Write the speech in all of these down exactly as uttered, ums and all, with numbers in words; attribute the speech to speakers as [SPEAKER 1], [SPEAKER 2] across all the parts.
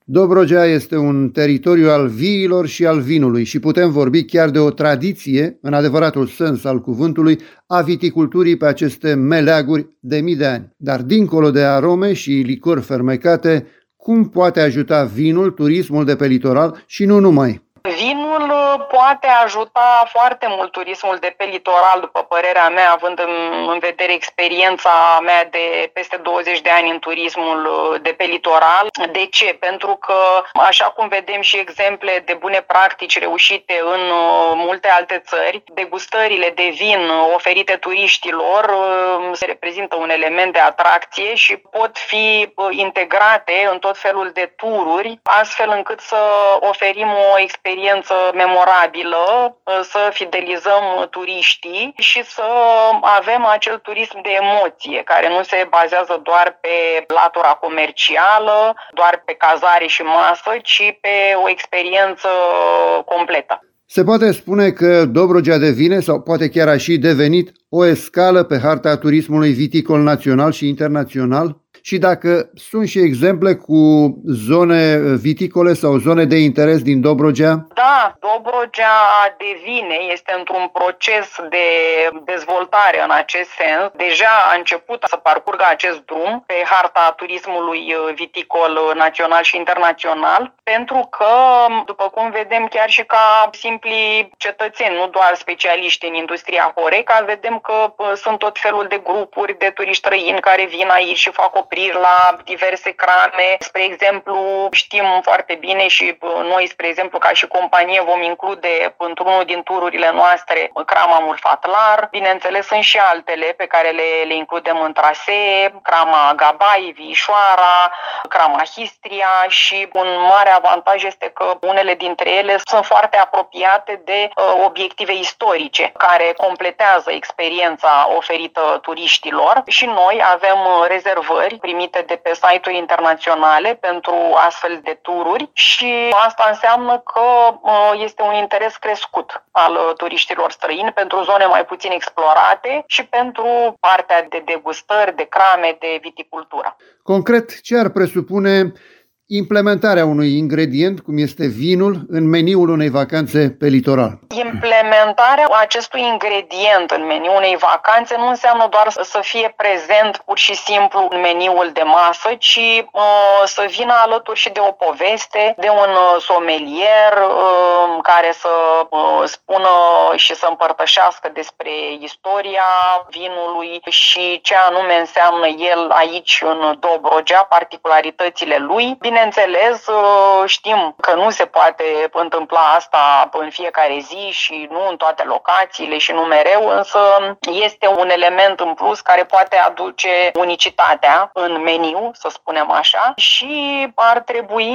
[SPEAKER 1] Dobrogea este un teritoriu al viilor și al vinului și putem vorbi chiar de o tradiție, în adevăratul sens al cuvântului, a viticulturii pe aceste meleaguri de mii de ani. Dar dincolo de arome și licori fermecate, cum poate ajuta vinul turismul de pe litoral și nu numai?
[SPEAKER 2] Vinul poate ajuta foarte mult turismul de pe litoral, după părerea mea, având în, în vedere experiența mea de peste douăzeci de ani în turismul de pe litoral. De ce? Pentru că, așa cum vedem și exemple de bune practici reușite în multe alte țări, degustările de vin oferite turiștilor se reprezintă un element de atracție și pot fi integrate în tot felul de tururi, astfel încât să oferim o experiență experiență memorabilă, să fidelizăm turiștii și să avem acel turism de emoție, care nu se bazează doar pe latura comercială, doar pe cazare și masă, ci pe o experiență completă.
[SPEAKER 1] Se poate spune că Dobrogea devine, sau poate chiar a și devenit, o escală pe harta turismului viticol național și internațional? Și dacă sunt și exemple cu zone viticole sau zone de interes din Dobrogea?
[SPEAKER 2] Da, Dobrogea devine, este într-un proces de dezvoltare în acest sens. Deja a început să parcurgă acest drum pe harta turismului viticol național și internațional, pentru că, după cum vedem, chiar și ca simpli cetățeni, nu doar specialiști în industria Horeca, vedem că sunt tot felul de grupuri de turiști străini care vin aici și fac opriri la diverse crame. Spre exemplu, știm foarte bine și noi, spre exemplu, ca și companie vom include într-unul din tururile noastre crama Murfatlar. Bineînțeles, sunt și altele pe care le, le includem în trasee, crama Gabai, Vișoara, crama Histria și un mare avantaj este că unele dintre ele sunt foarte apropiate de uh, obiective istorice care completează experiența oferită turiștilor și noi avem rezervări primite de pe site-uri internaționale pentru astfel de tururi și asta înseamnă că este un interes crescut al turiștilor străini pentru zone mai puțin explorate și pentru partea de degustări, de crame, de viticultură.
[SPEAKER 1] Concret, ce ar presupune implementarea unui ingredient, cum este vinul, în meniul unei vacanțe pe litoral?
[SPEAKER 2] Implementarea acestui ingredient în meniul unei vacanțe nu înseamnă doar să fie prezent pur și simplu în meniul de masă, ci uh, să vină alături și de o poveste, de un somelier uh, care să uh, spună și să împărtășească despre istoria vinului și ce anume înseamnă el aici în Dobrogea, particularitățile lui. Bineînțeles, știm că nu se poate întâmpla asta în fiecare zi și nu în toate locațiile și nu mereu, însă este un element în plus care poate aduce unicitatea în meniu, să spunem așa, și ar trebui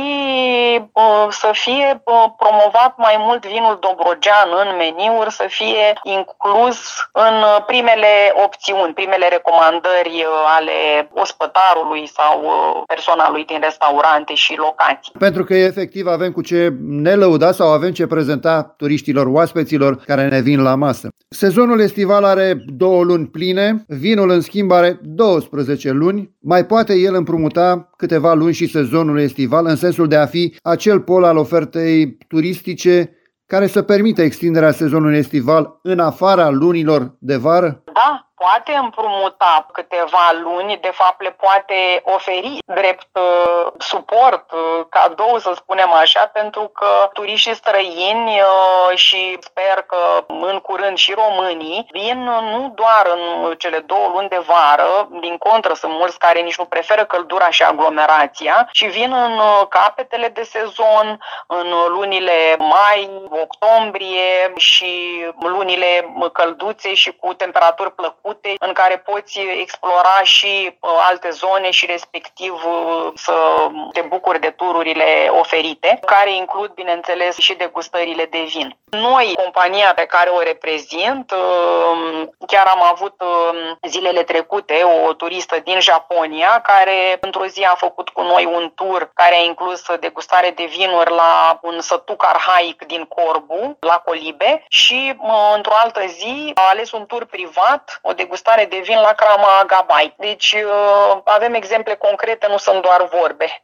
[SPEAKER 2] să fie promovat mai mult vinul dobrogean în meniuri, să fie inclus în primele opțiuni, primele recomandări ale ospătarului sau personalului din restaurante și locații.
[SPEAKER 1] Pentru că efectiv avem cu ce ne lăuda sau avem ce prezenta turiștilor, oaspeților care ne vin la masă. Sezonul estival are două luni pline, vinul în schimb are douăsprezece luni. Mai poate el împrumuta câteva luni și sezonul estival în sensul de a fi acel pol al ofertei turistice care să permită extinderea sezonului estival în afara lunilor de vară?
[SPEAKER 2] Da, poate împrumuta câteva luni, de fapt le poate oferi drept uh, suport, uh, cadou, să spunem așa, pentru că turiștii străini uh, și sper că în curând și românii vin nu doar în cele două luni de vară, din contră sunt mulți care nici nu preferă căldura și aglomerația, ci vin în capetele de sezon, în lunile mai, octombrie și lunile călduțe și cu temperaturi plăcute, în care poți explora și alte zone și respectiv să te bucuri de tururile oferite, care includ, bineînțeles, și degustările de vin. Noi, compania pe care o reprezint, chiar am avut zilele trecute o turistă din Japonia care într-o zi a făcut cu noi un tur care a inclus degustare de vinuri la un sătuc arhaic din Corbu, la Colibe, și într-o altă zi a ales un tur privat, o degustare de vin la crama Gabai. Deci avem exemple concrete, nu sunt doar vorbe.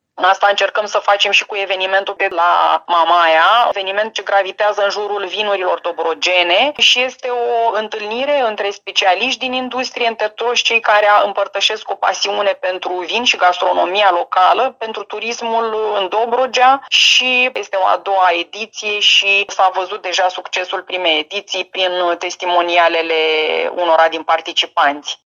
[SPEAKER 2] Asta încercăm să facem și cu evenimentul de la Mamaia, eveniment ce gravitează în jurul vinurilor dobrogene și este o întâlnire între specialiști din industrie, între toți cei care împărtășesc o pasiune pentru vin și gastronomia locală, pentru turismul în Dobrogea și este o a doua ediție și s-a văzut deja succesul primei ediții prin testimonialele unora din participanți.